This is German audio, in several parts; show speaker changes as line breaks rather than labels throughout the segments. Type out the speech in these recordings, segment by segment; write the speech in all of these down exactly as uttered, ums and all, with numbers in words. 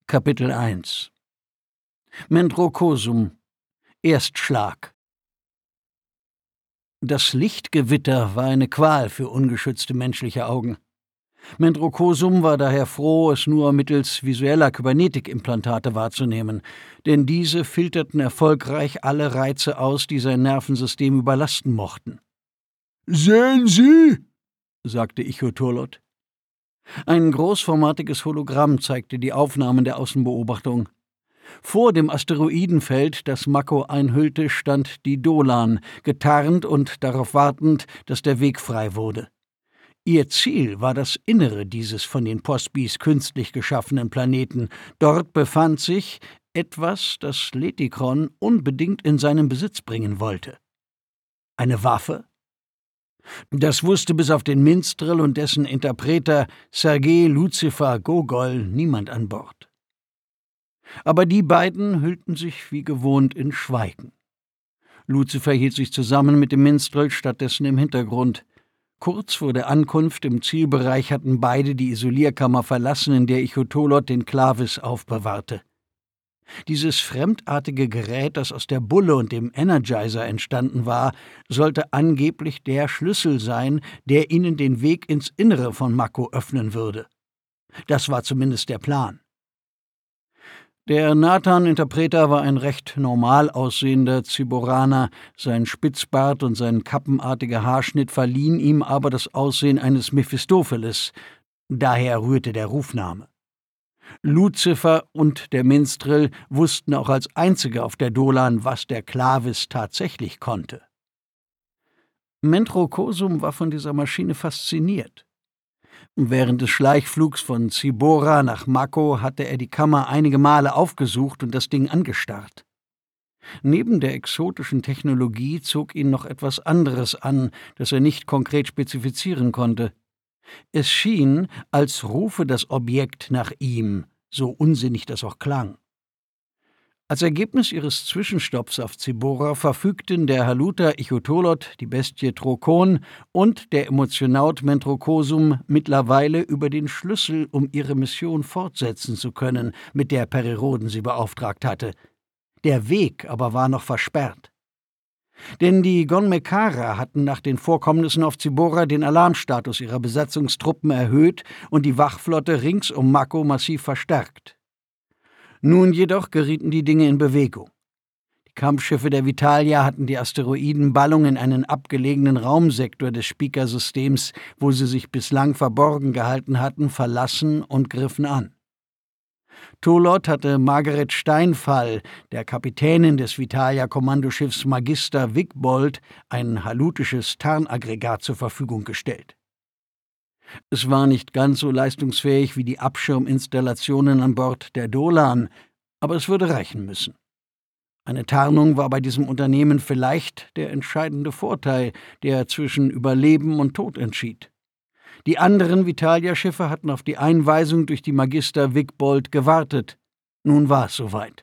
Kapitel eins Mendrokosum Erstschlag. Das Lichtgewitter war eine Qual für ungeschützte menschliche Augen. Mendrokosum war daher froh, es nur mittels visueller Kybernetikimplantate wahrzunehmen, denn diese filterten erfolgreich alle Reize aus, die sein Nervensystem überlasten mochten. »Sehen Sie«, sagte Ichotolot. Ein großformatiges Hologramm zeigte die Aufnahmen der Außenbeobachtung. Vor dem Asteroidenfeld, das Mako einhüllte, stand die Dolan, getarnt und darauf wartend, dass der Weg frei wurde. Ihr Ziel war das Innere dieses von den Postbis künstlich geschaffenen Planeten. Dort befand sich etwas, das Letikron unbedingt in seinen Besitz bringen wollte. Eine Waffe? Das wusste bis auf den Minstrel und dessen Interpreter Sergei Luzifer Gogol niemand an Bord. Aber die beiden hüllten sich wie gewohnt in Schweigen. Luzifer hielt sich zusammen mit dem Minstrel, stattdessen im Hintergrund. Kurz vor der Ankunft im Zielbereich hatten beide die Isolierkammer verlassen, in der Ichotolot den Klavis aufbewahrte. Dieses fremdartige Gerät, das aus der Bulle und dem Energizer entstanden war, sollte angeblich der Schlüssel sein, der ihnen den Weg ins Innere von Mako öffnen würde. Das war zumindest der Plan. Der Nathan-Interpreter war ein recht normal aussehender Zyboraner, sein Spitzbart und sein kappenartiger Haarschnitt verliehen ihm aber das Aussehen eines Mephistopheles, daher rührte der Rufname. Luzifer und der Minstrel wussten auch als einzige auf der Dolan, was der Klavis tatsächlich konnte. Mendrokosum war von dieser Maschine fasziniert. Während des Schleichflugs von Zibora nach Mako hatte er die Kammer einige Male aufgesucht und das Ding angestarrt. Neben der exotischen Technologie zog ihn noch etwas anderes an, das er nicht konkret spezifizieren konnte. Es schien, als rufe das Objekt nach ihm, so unsinnig das auch klang. Als Ergebnis ihres Zwischenstopps auf Zibora verfügten der Haluter Ichotolot, die Bestie Trokon und der Emotionaut Mendrokosum mittlerweile über den Schlüssel, um ihre Mission fortsetzen zu können, mit der Periroden sie beauftragt hatte. Der Weg aber war noch versperrt. Denn die Gonmekara hatten nach den Vorkommnissen auf Zibora den Alarmstatus ihrer Besatzungstruppen erhöht und die Wachflotte rings um Mako massiv verstärkt. Nun jedoch gerieten die Dinge in Bewegung. Die Kampfschiffe der Vitalia hatten die Asteroidenballung in einen abgelegenen Raumsektor des Spica-Systems, wo sie sich bislang verborgen gehalten hatten, verlassen und griffen an. Tolot hatte Margaret Steinfall, der Kapitänin des Vitalia-Kommandoschiffs Magister Wigbold, ein halutisches Tarnaggregat zur Verfügung gestellt. Es war nicht ganz so leistungsfähig wie die Abschirminstallationen an Bord der Dolan, aber es würde reichen müssen. Eine Tarnung war bei diesem Unternehmen vielleicht der entscheidende Vorteil, der zwischen Überleben und Tod entschied. Die anderen Vitalia-Schiffe hatten auf die Einweisung durch die Magister Wigbold gewartet. Nun war es soweit.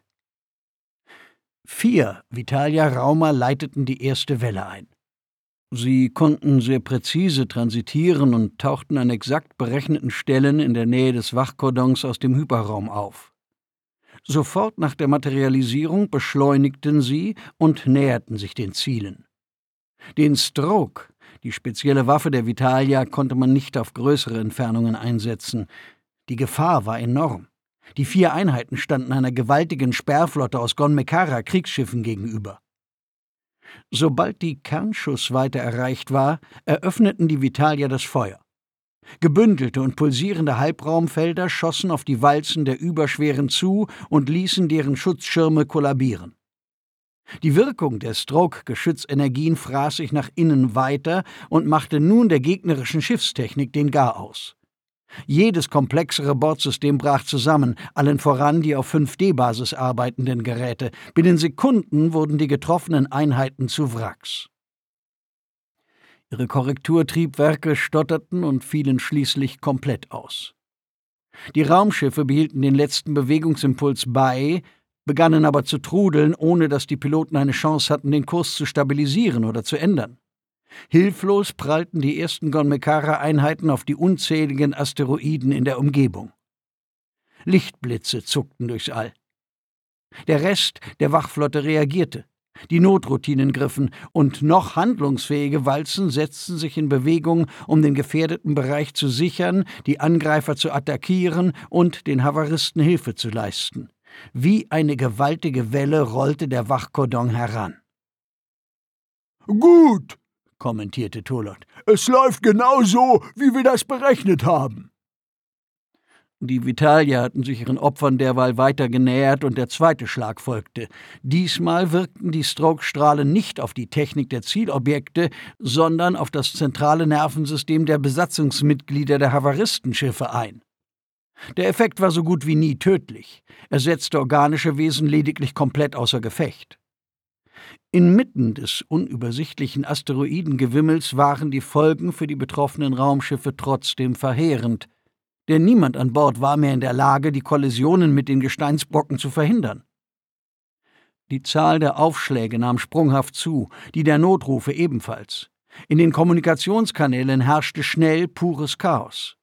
Vier Vitalia-Raumer leiteten die erste Welle ein. Sie konnten sehr präzise transitieren und tauchten an exakt berechneten Stellen in der Nähe des Wachkordons aus dem Hyperraum auf. Sofort nach der Materialisierung beschleunigten sie und näherten sich den Zielen. Den Stroke, die spezielle Waffe der Vitalia, konnte man nicht auf größere Entfernungen einsetzen. Die Gefahr war enorm. Die vier Einheiten standen einer gewaltigen Sperrflotte aus Gonmekara-Kriegsschiffen gegenüber. Sobald die Kernschussweite erreicht war, eröffneten die Vitalia das Feuer. Gebündelte und pulsierende Halbraumfelder schossen auf die Walzen der Überschweren zu und ließen deren Schutzschirme kollabieren. Die Wirkung der Stroke-Geschützenergien fraß sich nach innen weiter und machte nun der gegnerischen Schiffstechnik den Garaus. Jedes komplexere Bordsystem brach zusammen, allen voran die auf fünf D Basis arbeitenden Geräte. Binnen Sekunden wurden die getroffenen Einheiten zu Wracks. Ihre Korrekturtriebwerke stotterten und fielen schließlich komplett aus. Die Raumschiffe behielten den letzten Bewegungsimpuls bei, begannen aber zu trudeln, ohne dass die Piloten eine Chance hatten, den Kurs zu stabilisieren oder zu ändern. Hilflos prallten die ersten Gonmekara-Einheiten auf die unzähligen Asteroiden in der Umgebung. Lichtblitze zuckten durchs All. Der Rest der Wachflotte reagierte. Die Notroutinen griffen, und noch handlungsfähige Walzen setzten sich in Bewegung, um den gefährdeten Bereich zu sichern, die Angreifer zu attackieren und den Havaristen Hilfe zu leisten. Wie eine gewaltige Welle rollte der Wachkordon heran.
»Gut«,
kommentierte Tolot.
»Es läuft genau so, wie wir das berechnet haben.«
Die Vitalier hatten sich ihren Opfern derweil weiter genähert und der zweite Schlag folgte. Diesmal wirkten die Stroke-Strahlen nicht auf die Technik der Zielobjekte, sondern auf das zentrale Nervensystem der Besatzungsmitglieder der Havaristenschiffe ein. Der Effekt war so gut wie nie tödlich. Er setzte organische Wesen lediglich komplett außer Gefecht. Inmitten des unübersichtlichen Asteroidengewimmels waren die Folgen für die betroffenen Raumschiffe trotzdem verheerend, denn niemand an Bord war mehr in der Lage, die Kollisionen mit den Gesteinsbrocken zu verhindern. Die Zahl der Aufschläge nahm sprunghaft zu, die der Notrufe ebenfalls. In den Kommunikationskanälen herrschte schnell pures Chaos.